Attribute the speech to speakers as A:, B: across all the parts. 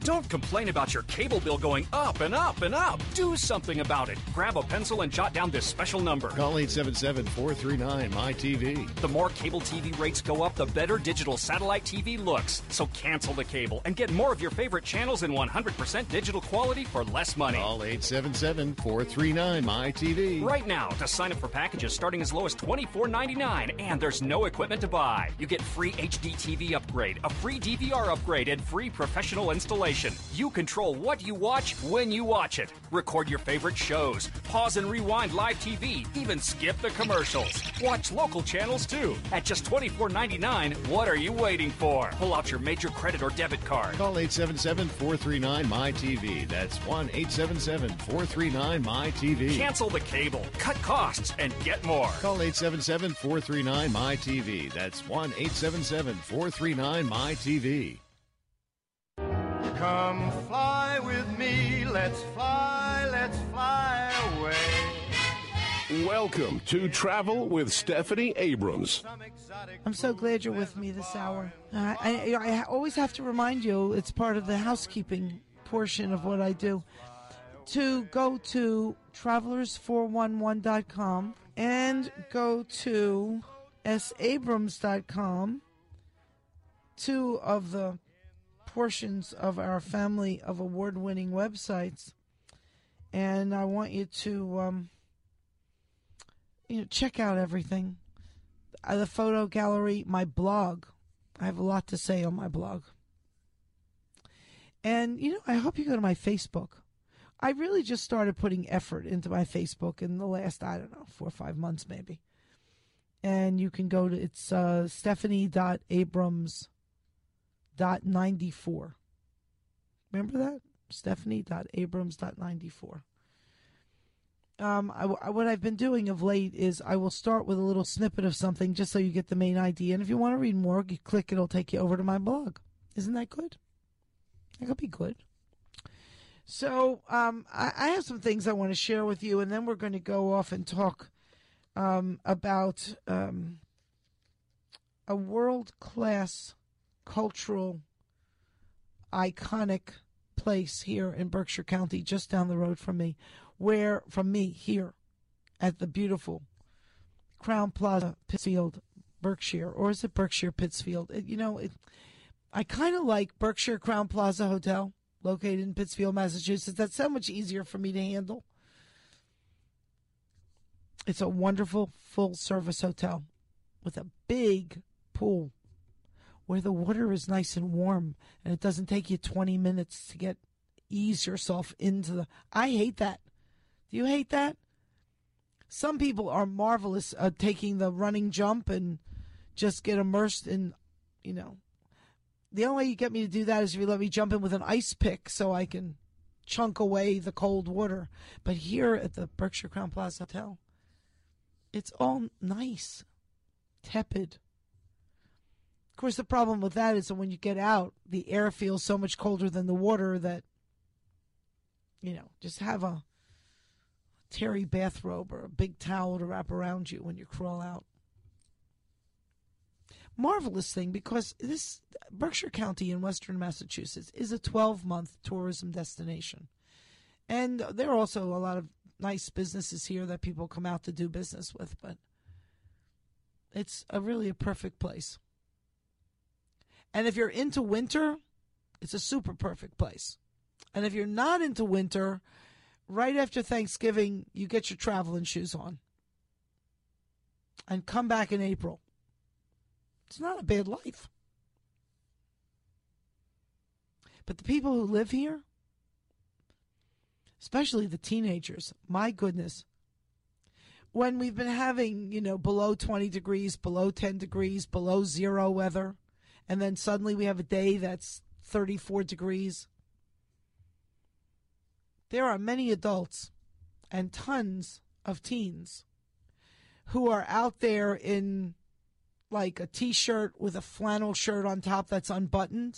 A: Don't complain about your cable bill going up and up and up. Do something about it. Grab a pencil and jot down this special number.
B: Call 877-439-MyTV.
A: The more cable TV rates go up, the better digital satellite TV looks. So cancel the cable and get more of your favorite channels in 100% digital quality for less money.
B: Call 877-439-MyTV.
A: Right now to sign up for packages starting as low as $24.99, and there's no equipment to buy. You get free HD TV upgrade, a free DVR upgrade, and free professional installation. You control what you watch when you watch it. Record your favorite shows, pause and rewind live TV, even skip the commercials. Watch local channels too. At just $24.99, what are you waiting for? Pull out your major credit or debit card.
B: Call 877-439-MyTV. That's 1-877-439-MyTV.
A: Cancel the cable, cut costs, and get more.
B: Call 877-439-MyTV. That's 1-877-439-MyTV.
C: Come fly with me, let's fly away.
D: Welcome to Travel with Stephanie Abrams.
E: I'm so glad you're with me this hour. I always have to remind you, it's part of the housekeeping portion of what I do, to go to travelers411.com and go to sabrams.com, two of the portions of our family of award-winning websites, and I want you to check out everything. The photo gallery, my blog. I have a lot to say on my blog. And, I hope you go to my Facebook. I really just started putting effort into my Facebook in the last, 4 or 5 months maybe. And you can go to, it's Stephanie.Abrams.94. Remember that? Stephanie.Abrams.94. What I've been doing of late is I will start with a little snippet of something just so you get the main idea. And if you want to read more, you click, it'll take you over to my blog. Isn't that good? That could be good. So I have some things I want to share with you, and then we're going to go off and talk about a world-class cultural iconic place here in Berkshire County, just down the road from me, here at the beautiful Crown Plaza, Pittsfield, Berkshire, or is it Berkshire Pittsfield? I kind of like Berkshire Crown Plaza Hotel, located in Pittsfield, Massachusetts. That's so much easier for me to handle. It's a wonderful full-service hotel with a big pool where the water is nice and warm, and it doesn't take you 20 minutes to ease yourself into the... I hate that. Do you hate that? Some people are marvelous at taking the running jump and just get immersed in, The only way you get me to do that is if you let me jump in with an ice pick so I can chunk away the cold water. But here at the Berkshire Crown Plaza Hotel, it's all nice, tepid. Of course, the problem with that is that when you get out, the air feels so much colder than the water that, just have a terry bathrobe or a big towel to wrap around you when you crawl out. Marvelous thing, because this Berkshire County in western Massachusetts is a 12-month tourism destination. And there are also a lot of nice businesses here that people come out to do business with, but it's really a perfect place. And if you're into winter, it's a super perfect place. And if you're not into winter, right after Thanksgiving, you get your traveling shoes on and come back in April. It's not a bad life. But the people who live here, especially the teenagers, my goodness, when we've been having, below 20 degrees, below 10 degrees, below zero weather, and then suddenly we have a day that's 34 degrees, there are many adults and tons of teens who are out there in like a T-shirt with a flannel shirt on top that's unbuttoned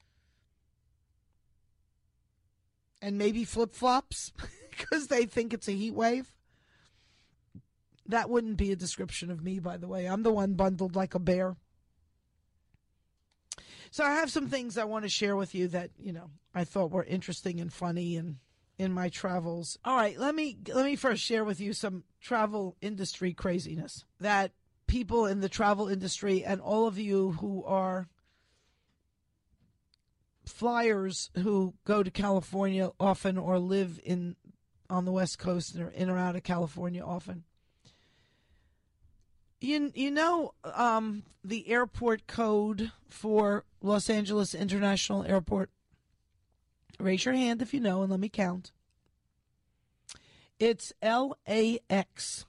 E: and maybe flip-flops because they think it's a heat wave. That wouldn't be a description of me, by the way. I'm the one bundled like a bear. So I have some things I want to share with you that, I thought were interesting and funny and in my travels. All right, let me first share with you some travel industry craziness that people in the travel industry and all of you who are flyers who go to California often or live on the West Coast or in or out of California often. The airport code for Los Angeles International Airport? Raise your hand if you know and let me count. It's LAX.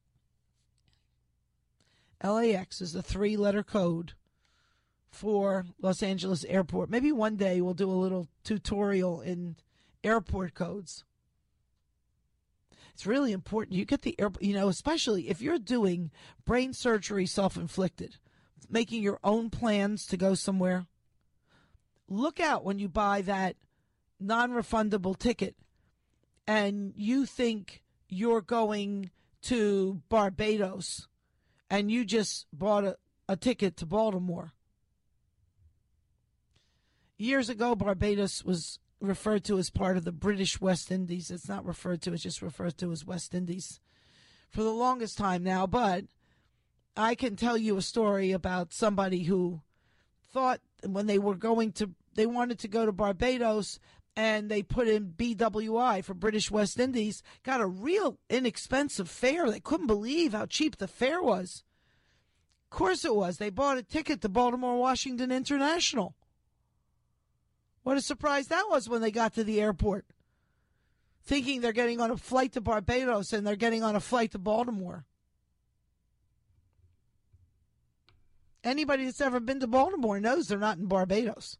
E: LAX is a 3-letter code for Los Angeles Airport. Maybe one day we'll do a little tutorial in airport codes. It's really important. You get the airport, especially if you're doing brain surgery self-inflicted, making your own plans to go somewhere. Look out when you buy that non-refundable ticket and you think you're going to Barbados and you just bought a ticket to Baltimore. Years ago, Barbados was referred to as part of the British West Indies. It's not referred to, it's just referred to as West Indies for the longest time now. But I can tell you a story about somebody who thought when they wanted to go to Barbados and they put in BWI for British West Indies, got a real inexpensive fare. They couldn't believe how cheap the fare was. Of course it was. They bought a ticket to Baltimore Washington International. What a surprise that was when they got to the airport, thinking they're getting on a flight to Barbados and they're getting on a flight to Baltimore. Anybody that's ever been to Baltimore knows they're not in Barbados.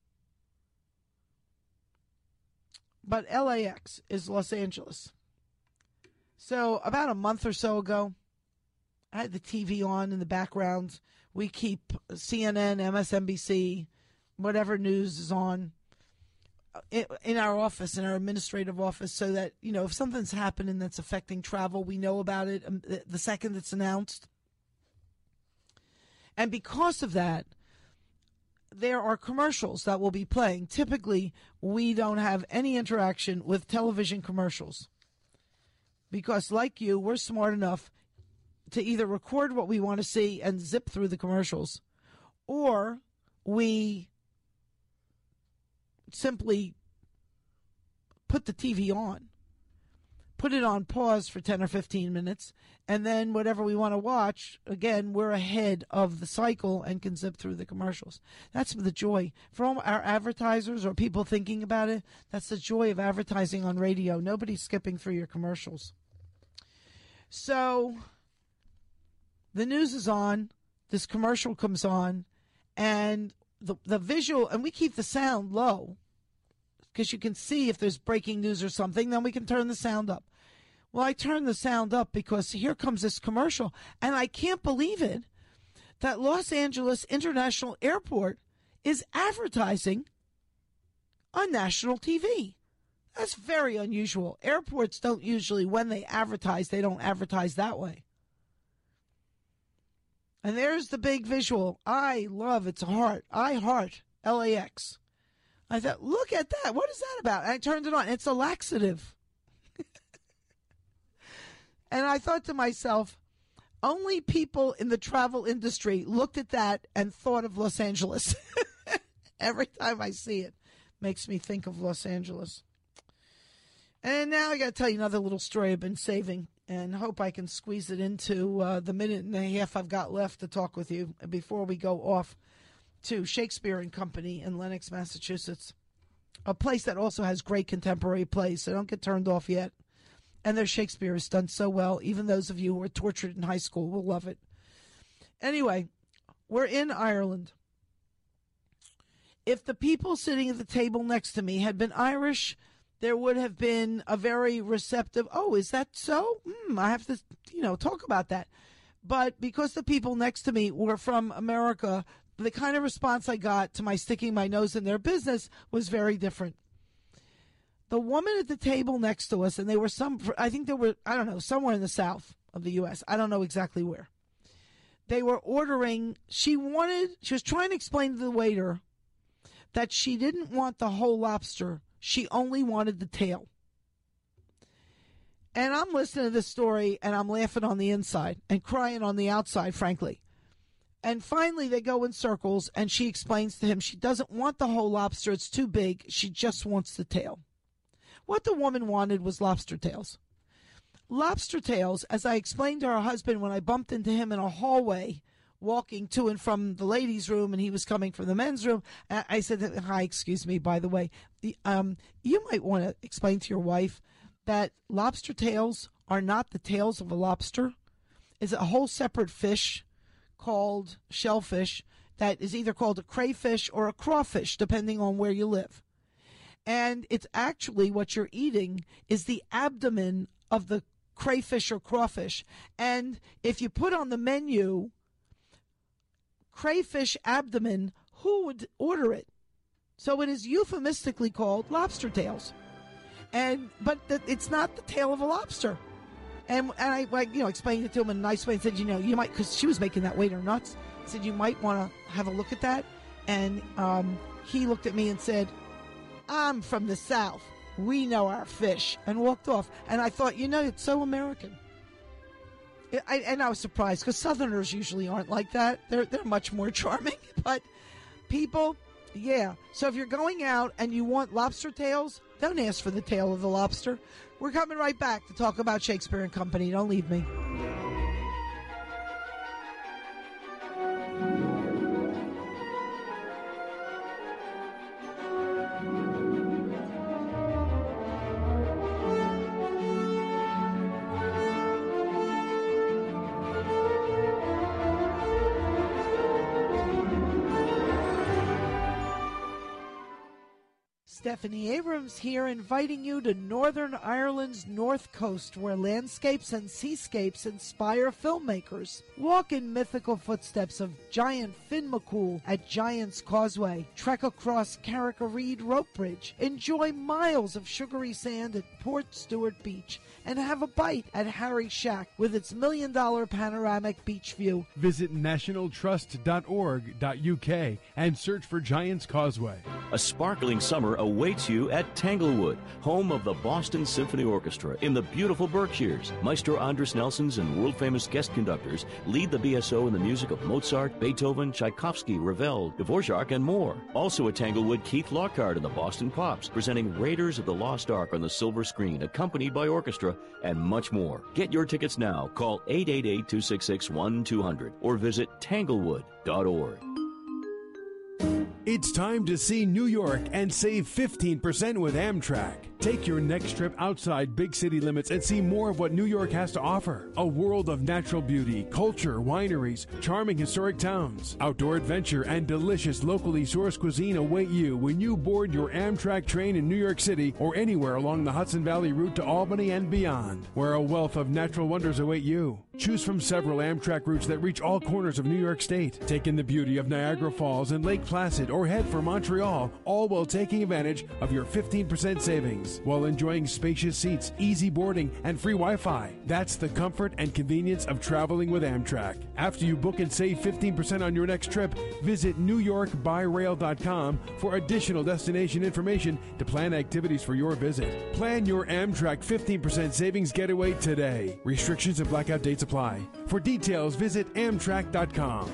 E: But LAX is Los Angeles. So about a month or so ago, I had the TV on in the background. We keep CNN, MSNBC, whatever news is on in our office, in our administrative office, so that, if something's happening that's affecting travel, we know about it the second it's announced. And because of that, there are commercials that will be playing. Typically, we don't have any interaction with television commercials because, like you, we're smart enough to either record what we want to see and zip through the commercials, or we simply put the TV on, put it on pause for 10 or 15 minutes, and then whatever we want to watch, again, we're ahead of the cycle and can zip through the commercials. That's the joy. For all our advertisers or people thinking about it, that's the joy of advertising on radio. Nobody's skipping through your commercials. So the news is on, this commercial comes on, and the visual, and we keep the sound low because you can see if there's breaking news or something, then we can turn the sound up. Well, I turned the sound up because here comes this commercial, and I can't believe it that Los Angeles International Airport is advertising on national TV. That's very unusual. Airports don't usually, when they advertise, they don't advertise that way. And there's the big visual. I love its heart. I heart LAX. I thought, look at that. What is that about? And I turned it on. It's a laxative. And I thought to myself, only people in the travel industry looked at that and thought of Los Angeles. Every time I see it, makes me think of Los Angeles. And now I got to tell you another little story I've been saving, and hope I can squeeze it into the minute and a half I've got left to talk with you before we go off to Shakespeare and Company in Lenox, Massachusetts, a place that also has great contemporary plays, so don't get turned off yet. And their Shakespeare is done so well. Even those of you who were tortured in high school will love it. Anyway, we're in Ireland. If the people sitting at the table next to me had been Irish, there would have been a very receptive, oh, is that so? I have to, talk about that. But because the people next to me were from America, the kind of response I got to my sticking my nose in their business was very different. The woman at the table next to us, and they were somewhere in the south of the U.S. I don't know exactly where. They were ordering, she was trying to explain to the waiter that she didn't want the whole lobster. She only wanted the tail. And I'm listening to this story, and I'm laughing on the inside and crying on the outside, frankly. And finally, they go in circles, and she explains to him she doesn't want the whole lobster. It's too big. She just wants the tail. What the woman wanted was lobster tails. Lobster tails, as I explained to her husband when I bumped into him in a hallway, walking to and from the ladies' room, and he was coming from the men's room. I said, hi, excuse me, by the way. You might want to explain to your wife that lobster tails are not the tails of a lobster. It's a whole separate fish called shellfish that is either called a crayfish or a crawfish, depending on where you live. And it's actually what you're eating is the abdomen of the crayfish or crawfish. And if you put on the menu crayfish abdomen, who would order it? So it is euphemistically called lobster tails. But it's not the tail of a lobster. And I explained it to him in a nice way and said, you might, because she was making that waiter nuts. I said, you might want to have a look at that. And he looked at me and said, I'm from the South. We know our fish, and walked off. And I thought, it's so American. And I was surprised because Southerners usually aren't like that. They're much more charming. But people, yeah. So if you're going out and you want lobster tails, don't ask for the tail of the lobster. We're coming right back to talk about Shakespeare and Company. Don't leave me. Stephanie Abrams here, inviting you to Northern Ireland's North Coast, where landscapes and seascapes inspire filmmakers. Walk in mythical footsteps of giant Finn McCool at Giant's Causeway. Trek across Carrick-a-Reed Rope Bridge. Enjoy miles of sugary sand at Port Stewart Beach. And have a bite at Harry's Shack with its $1 million panoramic beach view.
B: Visit nationaltrust.org.uk and search for Giant's Causeway.
F: A sparkling summer awaits you at Tanglewood, home of the Boston Symphony Orchestra in the beautiful Berkshires. Maestro Andres Nelsons and world-famous guest conductors lead the BSO in the music of Mozart, Beethoven, Tchaikovsky, Ravel, Dvorak, and more. Also at Tanglewood, Keith Lockhart and the Boston Pops, presenting Raiders of the Lost Ark on the silver screen, accompanied by orchestra, and much more. Get your tickets now. Call 888-266-1200 or visit tanglewood.org.
B: It's time to see New York and save 15% with Amtrak. Take your next trip outside big city limits and see more of what New York has to offer. A world of natural beauty, culture, wineries, charming historic towns, outdoor adventure, and delicious locally sourced cuisine await you when you board your Amtrak train in New York City or anywhere along the Hudson Valley route to Albany and beyond, where a wealth of natural wonders await you. Choose from several Amtrak routes that reach all corners of New York State. Take in the beauty of Niagara Falls and Lake Placid or head for Montreal, all while taking advantage of your 15% savings, while enjoying spacious seats, easy boarding, and free Wi-Fi. That's the comfort and convenience of traveling with Amtrak. After you book and save 15% on your next trip, visit NewYorkByRail.com for additional destination information to plan activities for your visit. Plan your Amtrak 15% savings getaway today. Restrictions and blackout dates apply. For details, visit Amtrak.com.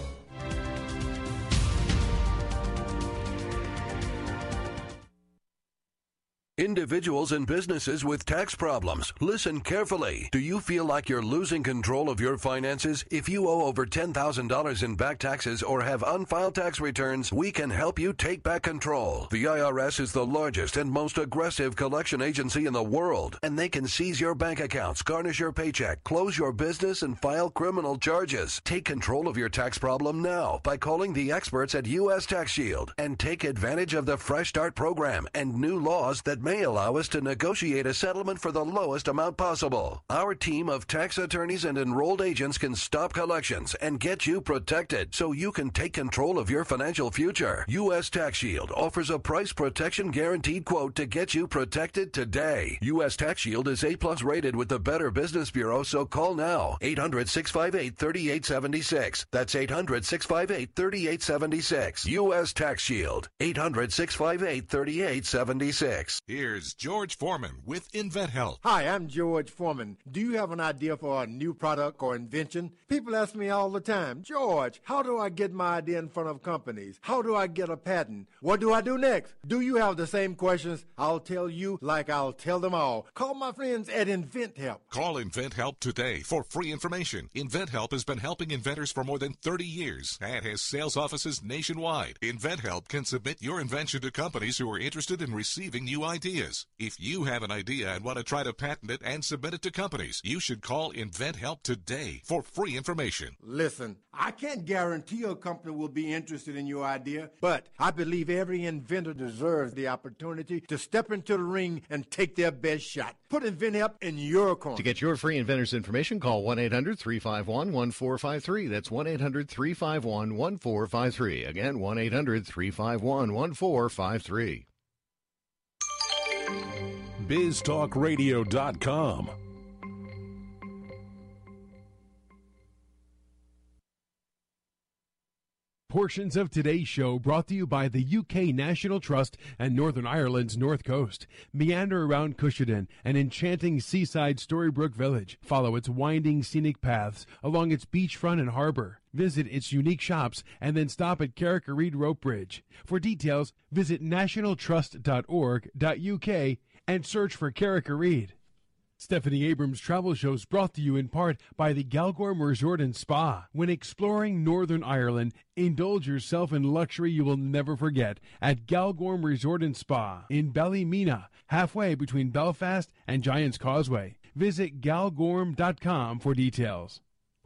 G: Individuals and businesses with tax problems, listen carefully. Do you feel like you're losing control of your finances? If you owe over $10,000 in back taxes or have unfiled tax returns, we can help you take back control. The IRS is the largest and most aggressive collection agency in the world, and they can seize your bank accounts, garnish your paycheck, close your business, and file criminal charges. Take control of your tax problem now by calling the experts at U.S. Tax Shield and take advantage of the Fresh Start program and new laws that may may allow us to negotiate a settlement for the lowest amount possible. Our team of tax attorneys and enrolled agents can stop collections and get you protected so you can take control of your financial future. U.S. Tax Shield offers a price protection guaranteed quote to get you protected today. U.S. Tax Shield is A+ rated with the Better Business Bureau, so call now. 800-658-3876. That's 800-658-3876. U.S. Tax Shield. 800-658-3876.
H: Here's George Foreman with InventHelp.
I: Hi, I'm George Foreman. Do you have an idea for a new product or invention? People ask me all the time, George, how do I get my idea in front of companies? How do I get a patent? What do I do next? Do you have the same questions? I'll tell you like I'll tell them all. Call my friends at InventHelp.
H: Call InventHelp today for free information. InventHelp has been helping inventors for more than 30 years and has sales offices nationwide. InventHelp can submit your invention to companies who are interested in receiving new ideas. If you have an idea and want to try to patent it and submit it to companies, you should call InventHelp today for free information.
I: Listen, I can't guarantee a company will be interested in your idea, but I believe every inventor deserves the opportunity to step into the ring and take their best shot. Put InventHelp in your corner.
J: To get your free inventor's information, call 1-800-351-1453. That's 1-800-351-1453. Again, 1-800-351-1453.
D: BizTalkRadio.com.
B: Portions of today's show brought to you by the UK National Trust and Northern Ireland's North Coast. Meander around Cushioden, an enchanting seaside Storybrooke village. Follow its winding scenic paths along its beachfront and harbor. Visit its unique shops and then stop at Carrick-a-Reed Rope Bridge. For details, visit nationaltrust.org.uk and search for Carrick-a-Reed. Stephanie Abrams Travel Show is brought to you in part by the Galgorm Resort and Spa. When exploring Northern Ireland, indulge yourself in luxury you will never forget at Galgorm Resort and Spa in Ballymena, halfway between Belfast and Giant's Causeway. Visit galgorm.com for details.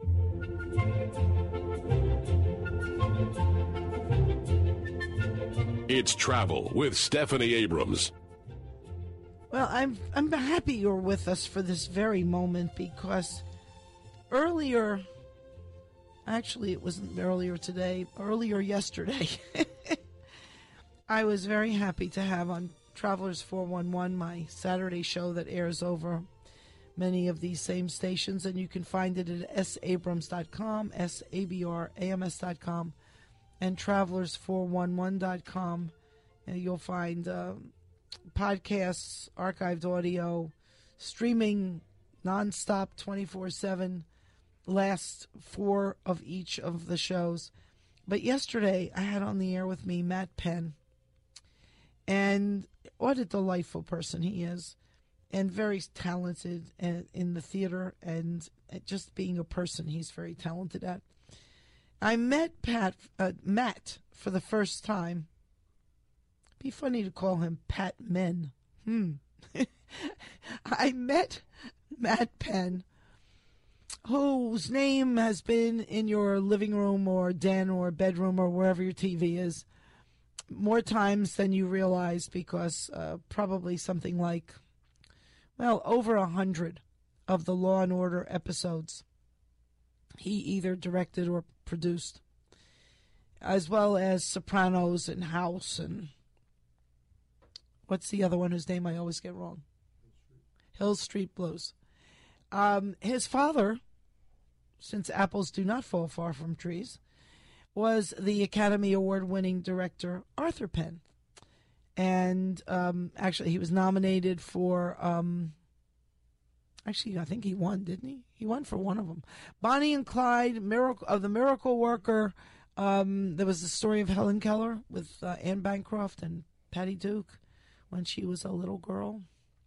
D: It's Travel with Stephanie Abrams.
E: Well, I'm happy you're with us for this very moment because earlier, actually it wasn't earlier today, earlier yesterday, I was very happy to have on Travelers 411, my Saturday show that airs over many of these same stations, and you can find it at sabrams.com, sabrams.com, and travelers411.com, and you'll find podcasts, archived audio, streaming nonstop 24/7, last 4 of each of the shows. But yesterday I had on the air with me Matt Penn, and what a delightful person he is, and very talented in the theater, and just being a person he's very talented at. I met Matt for the first time. Be funny to call him Pat Men. I met Matt Penn, whose name has been in your living room or den or bedroom or wherever your TV is more times than you realize, because probably something like, well, over 100 of the Law and Order episodes he either directed or produced, as well as Sopranos and House and what's the other one whose name I always get wrong? Hill Street Blues. His father, since apples do not fall far from trees, was the Academy Award-winning director Arthur Penn. And actually, he was nominated for, actually, I think he won, didn't he? He won for one of them. Bonnie and Clyde, The Miracle Worker. There was the story of Helen Keller with Anne Bancroft and Patty Duke when she was a little girl.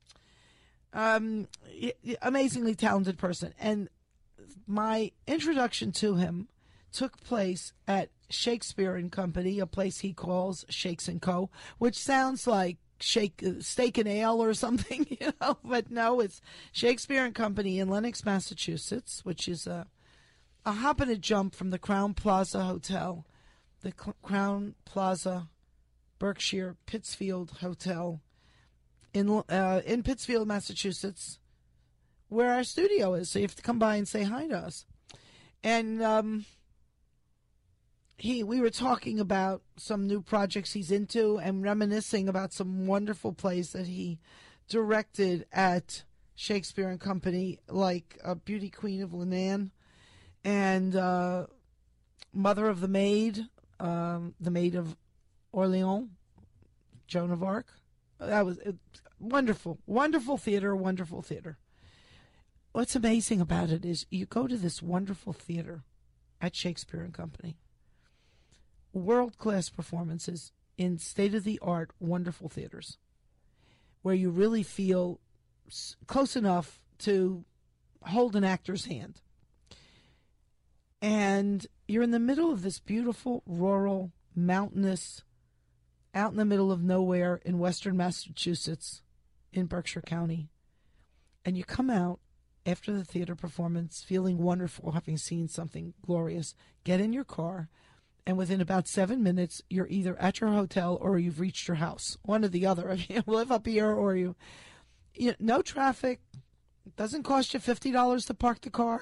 E: Amazingly talented person. And my introduction to him took place at Shakespeare and Company, a place he calls Shakes and Co., which sounds like Steak and Ale or something, but no, it's Shakespeare and Company in Lenox, Massachusetts, which is a hop and a jump from the Crown Plaza Hotel, the Crown Plaza Berkshire Pittsfield Hotel in Pittsfield, Massachusetts, where our studio is. So you have to come by and say hi to us. And we were talking about some new projects he's into and reminiscing about some wonderful plays that he directed at Shakespeare and Company, like Beauty Queen of Leenane and Mother of the Maid of Orleans, Joan of Arc. That was wonderful, wonderful theater, wonderful theater. What's amazing about it is you go to this wonderful theater at Shakespeare and Company, world-class performances in state-of-the-art, wonderful theaters, where you really feel close enough to hold an actor's hand. And you're in the middle of this beautiful, rural, mountainous, out in the middle of nowhere in western Massachusetts, in Berkshire County. And you come out after the theater performance feeling wonderful, having seen something glorious, get in your car, and within about 7 minutes, you're either at your hotel or you've reached your house. One or the other. If you live up here or you no traffic. It doesn't cost you $50 to park the car.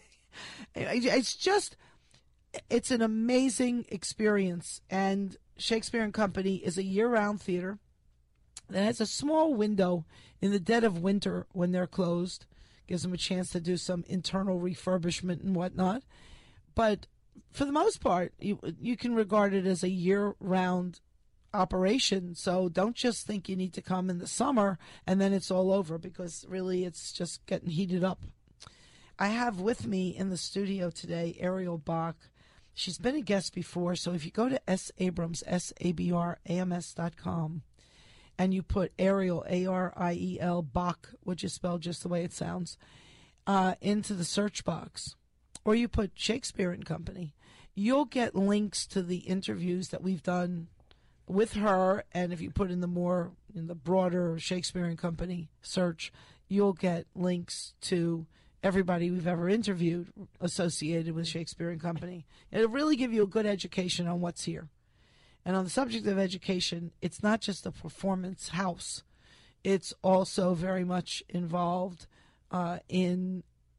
E: It's an amazing experience. And Shakespeare and Company is a year-round theater that has a small window in the dead of winter when they're closed. Gives them a chance to do some internal refurbishment and whatnot. But for the most part, you can regard it as a year-round operation. So don't just think you need to come in the summer and then it's all over, because really it's just getting heated up. I have with me in the studio today Ariel Bach. She's been a guest before, so if you go to Abrams, SABRAMS.com, and you put Ariel, ARIEL, Bach, which is spelled just the way it sounds, into the search box, or you put Shakespeare and Company, you'll get links to the interviews that we've done with her. And if you put in the broader Shakespeare and Company search, you'll get links to everybody we've ever interviewed associated with Shakespeare and Company. It'll really give you a good education on what's here. And on the subject of education, it's not just a performance house. It's also very much involved in,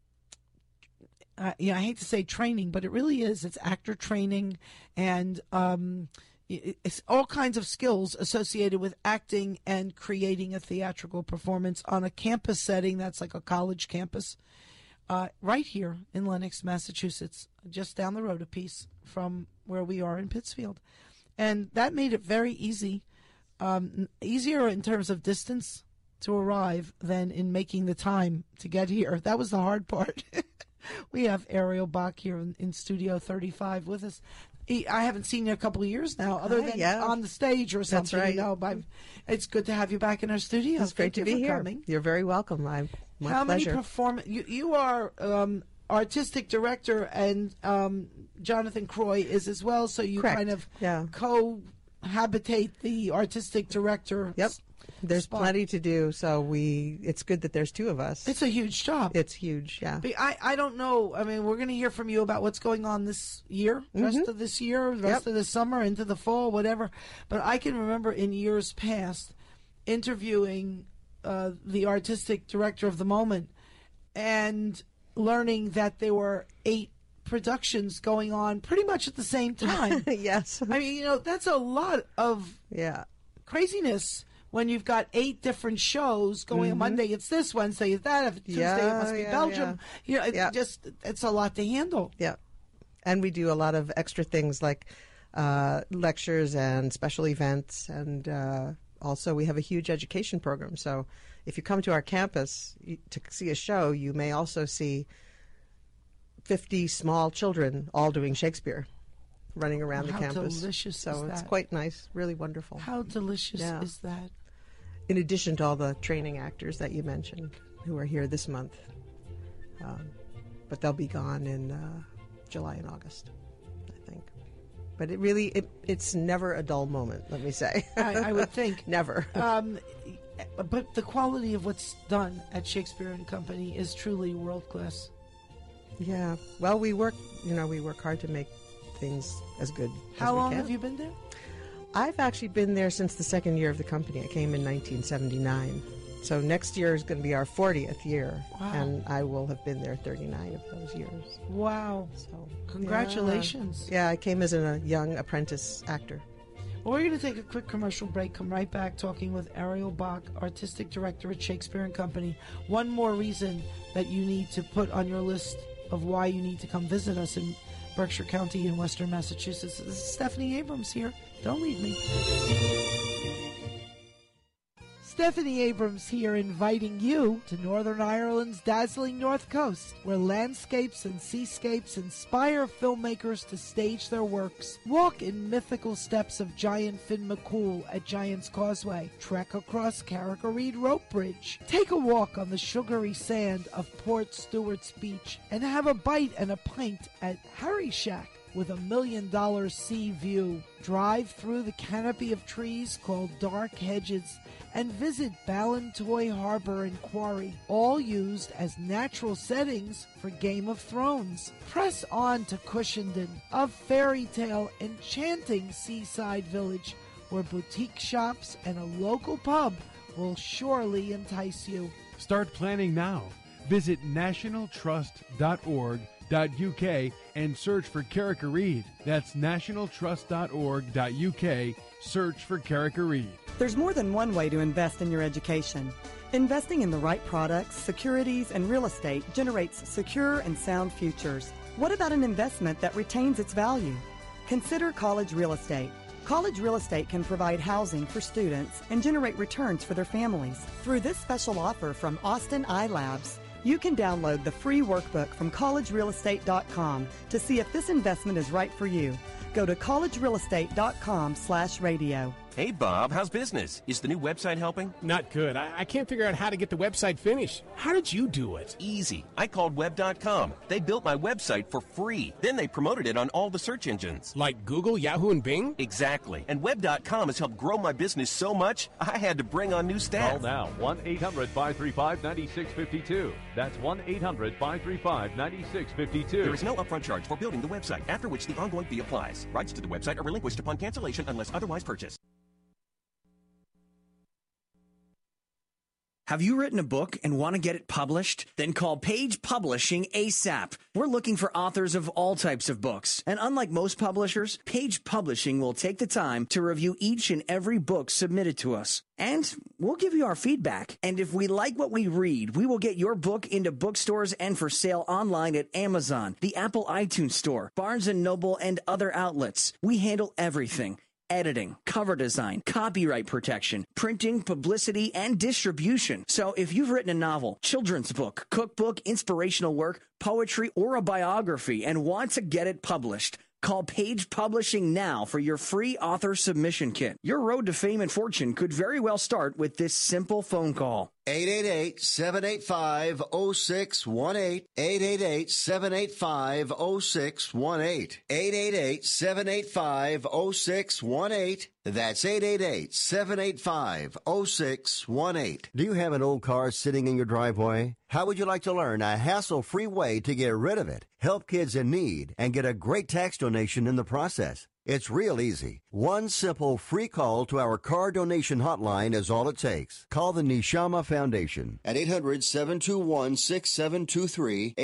E: I hate to say training, but it really is. It's actor training and it's all kinds of skills associated with acting and creating a theatrical performance on a campus setting that's like a college campus. Right here in Lenox, Massachusetts, just down the road a piece from where we are in Pittsfield. And that made it very easy, easier in terms of distance to arrive than in making the time to get here. That was the hard part. We have Ariel Bach here in Studio 35 with us. I haven't seen you in a couple of years now, other than on the stage or something.
K: That's right.
E: But it's good to have you back in our studio.
K: It's great to be here.
E: Coming.
K: You're very welcome. My
E: How
K: pleasure.
E: many you are artistic director, and Jonathan Croy is as well, so you
K: Correct.
E: kind of
K: Yeah.
E: cohabitate the artistic director.
K: Yep. There's
E: spot.
K: plenty to do, so it's good that there's two of us.
E: It's a huge job.
K: It's huge, yeah.
E: But I don't know. I mean, we're going to hear from you about what's going on this year, rest of this year, rest of the summer, into the fall, whatever. But I can remember in years past interviewing the artistic director of the moment and learning that there were 8 productions going on pretty much at the same time.
K: Yes.
E: I mean, that's a lot of craziness. When you've got 8 different shows going on Monday, it's this, Wednesday, it's that, if it's Tuesday, it must be Belgium. It's a lot to handle.
K: Yeah. And we do a lot of extra things like lectures and special events. And also we have a huge education program. So if you come to our campus to see a show, you may also see 50 small children all doing Shakespeare, running around the campus.
E: How delicious
K: so
E: is that?
K: it's quite nice, really wonderful.
E: How delicious is that?
K: In addition to all the training actors that you mentioned who are here this month. But they'll be gone in July and August, I think. But it's never a dull moment, let me say.
E: I would think.
K: Never.
E: But the quality of what's done at Shakespeare and Company is truly world class.
K: Yeah. Well, we work hard to make things as good as we can.
E: How long have you been there?
K: I've actually been there since the second year of the company. I came in 1979. So next year is going to be our 40th year,
E: Wow.
K: and I will have been there 39 of those years.
E: Wow.
K: So
E: Congratulations.
K: Yeah, I came as a young apprentice actor.
E: Well, we're going to take a quick commercial break, come right back talking with Ariel Bach, Artistic Director at Shakespeare & Company. One more reason that you need to put on your list of why you need to come visit us in Berkshire County in Western Massachusetts. This is Stephanie Abrams here. Don't leave me. Stephanie Abrams here, inviting you to Northern Ireland's dazzling North Coast, where landscapes and seascapes inspire filmmakers to stage their works. Walk in mythical steps of giant Finn McCool at Giant's Causeway. Trek across Carrick-a-Reed Rope Bridge. Take a walk on the sugary sand of Port Stewart's Beach, and have a bite and a pint at Harry Shack with $1 million sea view. Drive through the canopy of trees called Dark Hedges and visit Ballantoy Harbor and Quarry, all used as natural settings for Game of Thrones. Press on to Cushenden, a fairy tale enchanting seaside village where boutique shops and a local pub will surely entice you.
B: Start planning now. Visit nationaltrust.org.uk and search for Carrick-a-Reed. That's nationaltrust.org.uk. Search for Carrick-a-Reed.
L: There's more than one way to invest in your education. Investing in the right products, securities, and real estate generates secure and sound futures. What about an investment that retains its value? Consider college real estate. College real estate can provide housing for students and generate returns for their families. Through this special offer from Austin iLabs, you can download the free workbook from collegerealestate.com to see if this investment is right for you. Go to collegerealestate.com/radio.
M: Hey, Bob, how's business? Is the new website helping?
N: Not good. I can't figure out how to get the website finished. How did you do it?
M: Easy. I called Web.com. They built my website for free. Then they promoted it on all the search engines.
N: Like Google, Yahoo, and Bing?
M: Exactly. And Web.com has helped grow my business so much, I had to bring on new staff.
O: Call now, 1-800-535-9652. That's 1-800-535-9652.
M: There is no upfront charge for building the website, after which the ongoing fee applies. Rights to the website are relinquished upon cancellation unless otherwise purchased.
P: Have you written a book and want to get it published? Then call Page Publishing ASAP. We're looking for authors of all types of books. And unlike most publishers, Page Publishing will take the time to review each and every book submitted to us. And we'll give you our feedback. And if we like what we read, we will get your book into bookstores and for sale online at Amazon, the Apple iTunes Store, Barnes & Noble, and other outlets. We handle everything. Editing, cover design, copyright protection, printing, publicity, and distribution. So if you've written a novel, children's book, cookbook, inspirational work, poetry, or a biography and want to get it published, call Page Publishing now for your free author submission kit. Your road to fame and fortune could very well start with this simple phone call.
Q: 888-785-0618. 888-785-0618. 888-785-0618. That's 888-785-0618. Do you have an old car sitting in your driveway? How would you like to learn a hassle-free way to get rid of it, help kids in need, and get a great tax donation in the process? It's real easy. One simple free call to our car donation hotline is all it takes. Call the Neshama Foundation at 800-721-6723,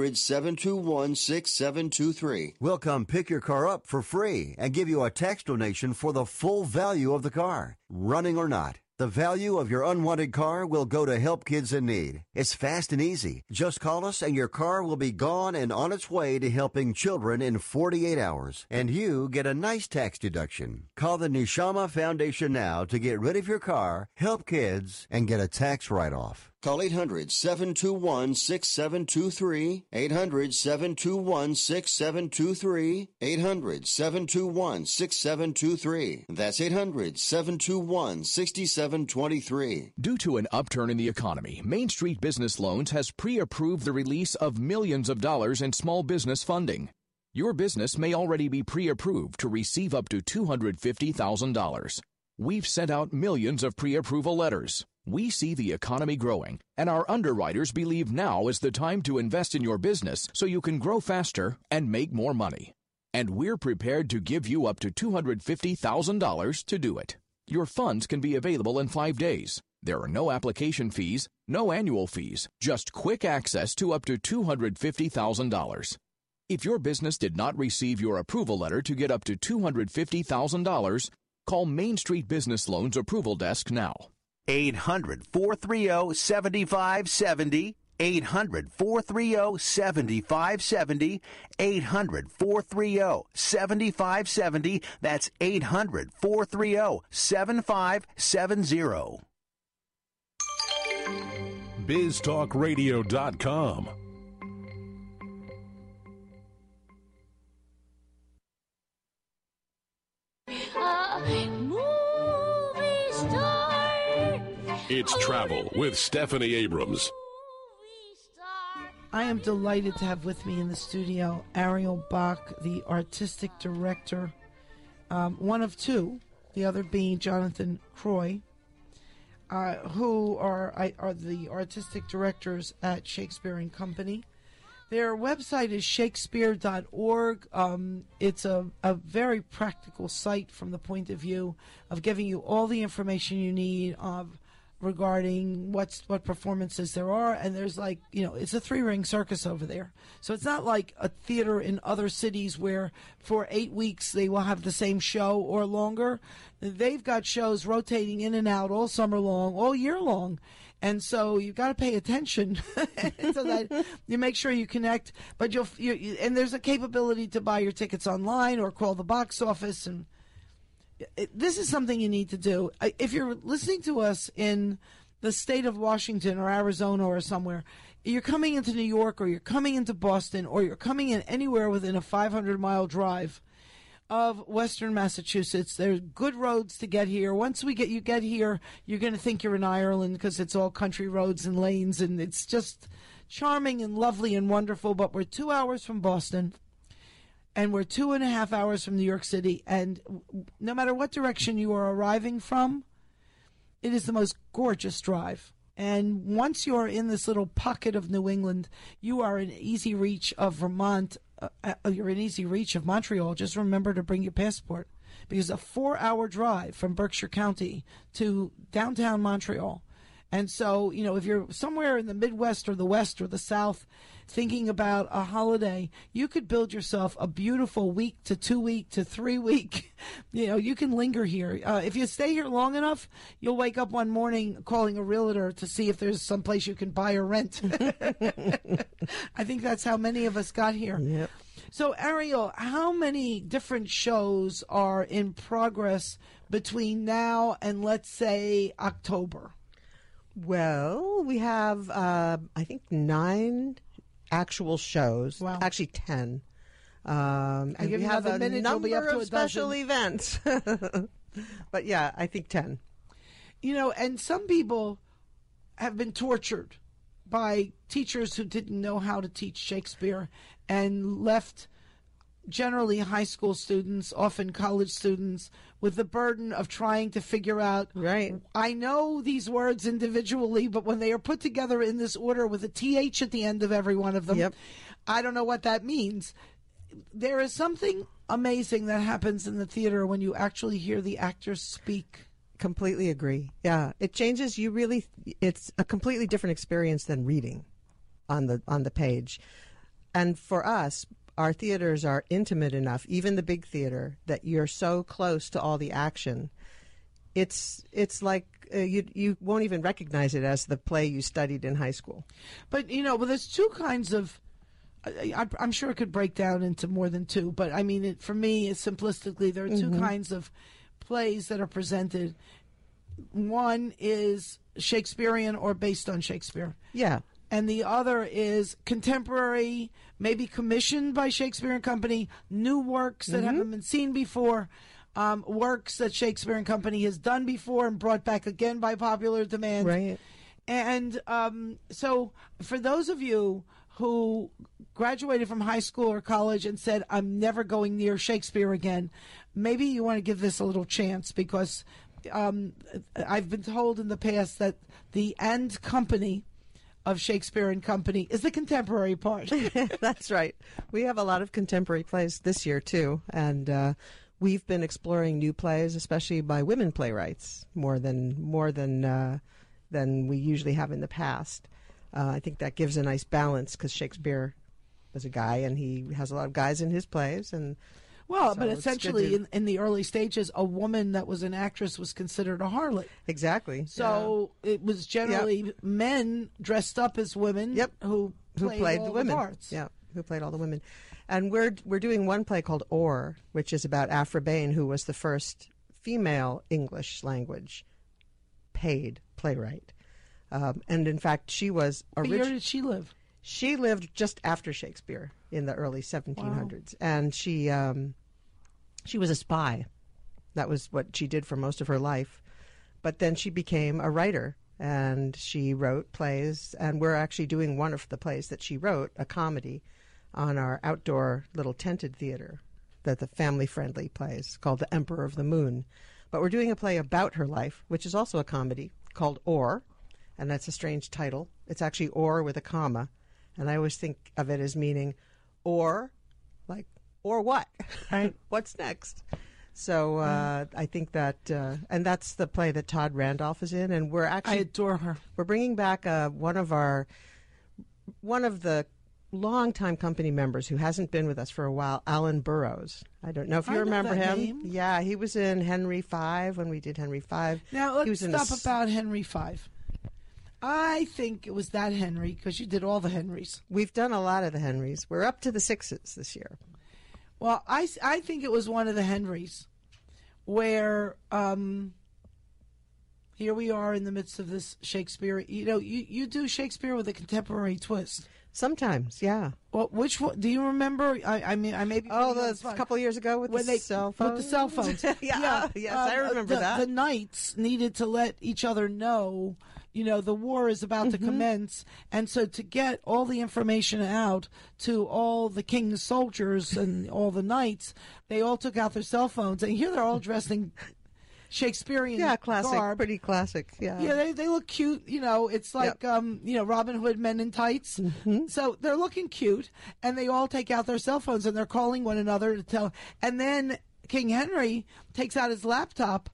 Q: 800-721-6723. We'll come pick your car up for free and give you a tax donation for the full value of the car, running or not. The value of your unwanted car will go to help kids in need. It's fast and easy. Just call us and your car will be gone and on its way to helping children in 48 hours. And you get a nice tax deduction. Call the Neshama Foundation now to get rid of your car, help kids, and get a tax write-off. Call 800-721-6723, 800-721-6723, 800-721-6723. That's 800-721-6723.
R: Due to an upturn in the economy, Main Street Business Loans has pre-approved the release of millions of dollars in small business funding. Your business may already be pre-approved to receive up to $250,000. We've sent out millions of pre-approval letters. We see the economy growing, and our underwriters believe now is the time to invest in your business so you can grow faster and make more money. and we're prepared to give you up to $250,000 to do it. Your funds can be available in 5 days. There are no application fees, no annual fees, just quick access to up to $250,000. If your business did not receive your approval letter to get up to $250,000, call Main Street Business Loans Approval Desk now.
O: 800-430-7570. 800-430-7570. 800-430-7570. That's 800-430-7570.
D: BizTalkRadio.com. It's Travel with Stephanie Abrams.
E: I am delighted to have with me in the studio Ariel Bach, the artistic director, one of two, the other being Jonathan Croy, who are the artistic directors at Shakespeare and Company. Their website is shakespeare.org. It's a very practical site from the point of view of giving you all the information you need regarding what performances there are, and there's it's a 3-ring circus over there. So it's not like a theater in other cities where for 8 weeks they will have the same show or longer. They've got shows rotating in and out all summer long, all year long. And so you've got to pay attention so that you make sure you connect. But and there's a capability to buy your tickets online or call the box office. And this is something you need to do. If you're listening to us in the state of Washington or Arizona or somewhere, you're coming into New York or you're coming into Boston or you're coming in anywhere within a 500-mile drive of Western Massachusetts. There's good roads to get here. Once you get here, you're going to think you're in Ireland because it's all country roads and lanes, and it's just charming and lovely and wonderful. But we're 2 hours from Boston, and we're 2.5 hours from New York City, and no matter what direction you are arriving from, it is the most gorgeous drive. And once you're in this little pocket of New England, you are in easy reach of Vermont. You're in easy reach of Montreal. Just remember to bring your passport, because a 4-hour drive from Berkshire County to downtown Montreal. And so, if you're somewhere in the Midwest or the West or the South thinking about a holiday, you could build yourself a beautiful week to 2 week to 3 week. You can linger here. If you stay here long enough, you'll wake up one morning calling a realtor to see if there's some place you can buy or rent. I think that's how many of us got here.
K: Yep.
E: So, Ariel, how many different shows are in progress between now and, let's say, October?
K: Well, we have, I think, 9 actual shows. Wow. Actually, 10. And we have a number of special events. But, yeah, I think 10.
E: And some people have been tortured by teachers who didn't know how to teach Shakespeare and left generally high school students, often college students, with the burden of trying to figure out,
K: right,
E: I know these words individually, but when they are put together in this order with a TH at the end of every one of them, yep, I don't know what that means. There is something amazing that happens in the theater when you actually hear the actors speak.
K: Completely agree. Yeah, it changes. It's a completely different experience than reading on the page. And for us, our theaters are intimate enough, even the big theater, that you're so close to all the action. It's like you won't even recognize it as the play you studied in high school.
E: But, there's two kinds of, I'm sure it could break down into more than two, but I mean, for me, simplistically, there are two kinds of plays that are presented. One is Shakespearean or based on Shakespeare.
K: Yeah.
E: And the other is contemporary, maybe commissioned by Shakespeare and Company, new works that haven't been seen before, works that Shakespeare and Company has done before and brought back again by popular demand.
K: Right.
E: And so for those of you who graduated from high school or college and said, I'm never going near Shakespeare again, maybe you want to give this a little chance, because I've been told in the past that the And Company of Shakespeare and Company is the contemporary part.
K: That's right. We have a lot of contemporary plays this year too, and we've been exploring new plays, especially by women playwrights, more than we usually have in the past. I think that gives a nice balance because Shakespeare was a guy, and he has a lot of guys in his plays, and.
E: Well,
K: So
E: but
K: it's
E: essentially,
K: good
E: in the early stages, a woman that was an actress was considered a harlot.
K: Exactly.
E: So it was generally men dressed up as women who played all
K: the women.
E: parts.
K: Yeah, who played all the women. And we're doing one play called Or, which is about Aphra Behn, who was the first female English language paid playwright. And in fact, she was
E: What year did she live?
K: She lived just after Shakespeare in the early 1700s, and she was a spy. That was what she did for most of her life. But then she became a writer, and she wrote plays, and we're actually doing one of the plays that she wrote, a comedy, on our outdoor little tented theater, the family-friendly plays called The Emperor of the Moon. But we're doing a play about her life, which is also a comedy, called Or, and that's a strange title. It's actually Or with a comma. And I always think of it as meaning, or what?
E: Right.
K: What's next? So I think that, and that's the play that Todd Randolph is in, and we're actually.
E: I adore her.
K: We're bringing back one of the longtime company members who hasn't been with us for a while, Alan Burrows. I don't know if you remember him.
E: Name.
K: Yeah, he was in Henry V when we did Henry V.
E: Now let's stop about Henry V. I think it was that Henry, because you did all the Henrys.
K: We've done a lot of the Henrys. We're up to the sixes this year.
E: Well, I think it was one of the Henrys where here we are in the midst of this Shakespeare. You know, you do Shakespeare with a contemporary twist.
K: Sometimes, yeah.
E: Well, which one do you remember? I mean, I may be.
K: A couple years ago with the cell phones.
E: With the cell phones.
K: Yes, I remember that.
E: The knights needed to let each other know, you know, the war is about to commence, and so to get all the information out to all the king's soldiers and all the knights, they all took out their cell phones, and here they're all dressed in Shakespearean
K: classic,
E: garb.
K: Pretty classic,
E: Yeah, they look cute, you know, it's like, you know, Robin Hood men in tights. So they're looking cute, and they all take out their cell phones, and they're calling one another to tell, and then King Henry takes out his laptop,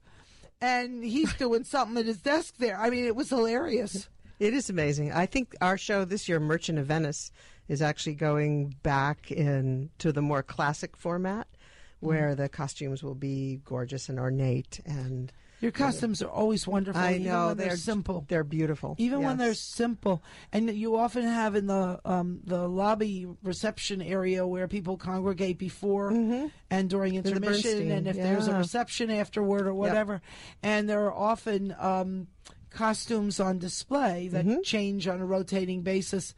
E: and he's doing something at his desk there. I mean, it was hilarious.
K: It is amazing. I think our show this year, Merchant of Venice, is actually going back to the more classic format, where the costumes will be gorgeous and ornate. And
E: your costumes are always wonderful.
K: I
E: even
K: know
E: when they're simple.
K: They're beautiful,
E: even when they're simple. And you often have in the lobby reception area where people congregate before and during intermission, and if there's a reception afterward or whatever. And there are often costumes on display that change on a rotating basis.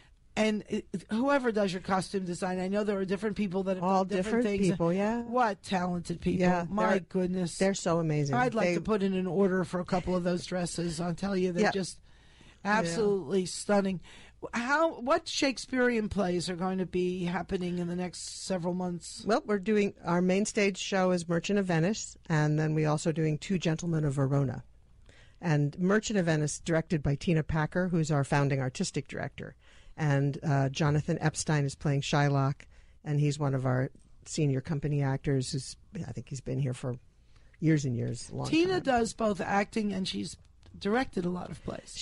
E: And whoever does your costume design, I know there are different people that have
K: all
E: done different things.
K: People, yeah.
E: What talented people!
K: Yeah,
E: my goodness,
K: they're so amazing.
E: I'd like to put in an order for a couple of those dresses. I'll tell you, they're just absolutely stunning. What Shakespearean plays are going to be happening in the next several months?
K: Well, we're doing our main stage show is Merchant of Venice, and then we're also doing Two Gentlemen of Verona. And Merchant of Venice, directed by Tina Packer, who's our founding artistic director. And Jonathan Epstein is playing Shylock, and he's one of our senior company actors. I think he's been here for years and years.
E: Tina does both acting, and she's directed a lot of plays.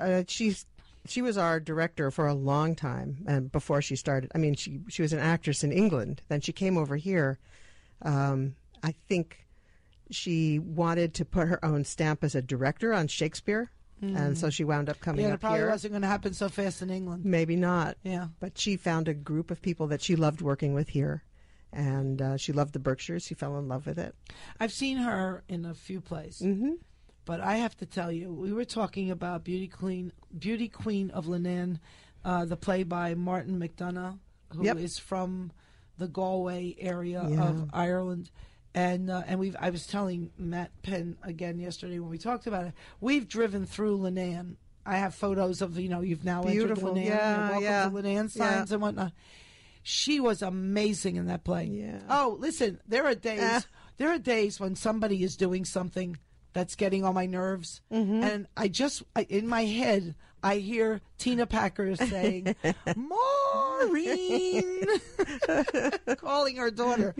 K: She was our director for a long time, and before she started, I mean, she was an actress in England. Then she came over here. I think she wanted to put her own stamp as a director on Shakespeare. And so she wound up coming up here.
E: It probably wasn't going to happen so fast in England.
K: Maybe not.
E: Yeah.
K: But she found a group of people that she loved working with here. And she loved the Berkshires. She fell in love with it.
E: I've seen her in a few plays. But I have to tell you, we were talking about Beauty Queen of Leenane, the play by Martin McDonagh, who is from the Galway area of Ireland. And I was telling Matt Penn again yesterday when we talked about it. We've driven through Leenane. I have photos of you've now entered Leenane, welcome to Leenane signs and whatnot. She was amazing in that play.
K: Yeah.
E: Oh, listen, there are days when somebody is doing something that's getting on my nerves. And in my head, I hear Tina Packer saying, Maureen, calling her daughter,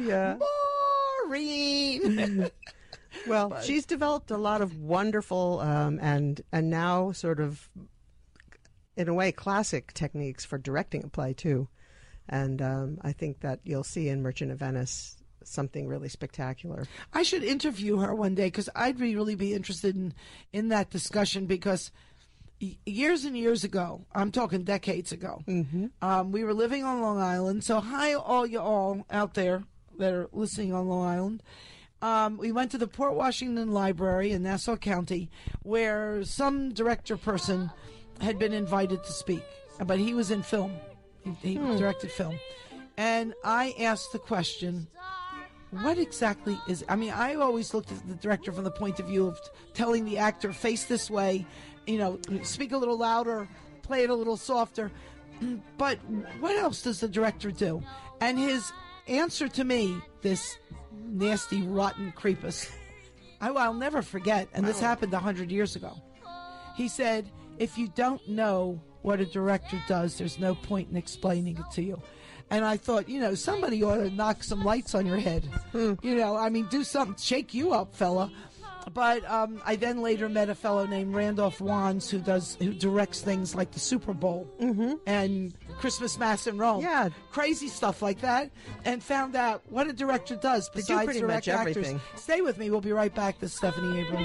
E: Maureen.
K: Well, she's developed a lot of wonderful and now sort of, in a way, classic techniques for directing a play, too. And I think that you'll see in Merchant of Venice something really spectacular.
E: I should interview her one day because I'd really be interested in that discussion because years and years ago, I'm talking decades ago, we were living on Long Island. So hi all you all out there that are listening on Long Island. We went to the Port Washington Library in Nassau County where some director person had been invited to speak, but he was in film. He directed film. And I asked the question, what exactly is... I mean, I always looked at the director from the point of view of telling the actor, face this way, speak a little louder, play it a little softer. But what else does the director do? And his answer to me, this nasty, rotten creepus, I'll never forget, and this happened 100 years ago. He said, if you don't know what a director does, there's no point in explaining it to you. And I thought, somebody ought to knock some lights on your head. Do something, shake you up, fella. But I then later met a fellow named Randolph Wands who directs things like the Super Bowl and Christmas Mass in Rome. Yeah. Crazy stuff like that. And found out what a director does besides direct actors. Everything. Stay with me. We'll be right back. This is Stephanie Abrams.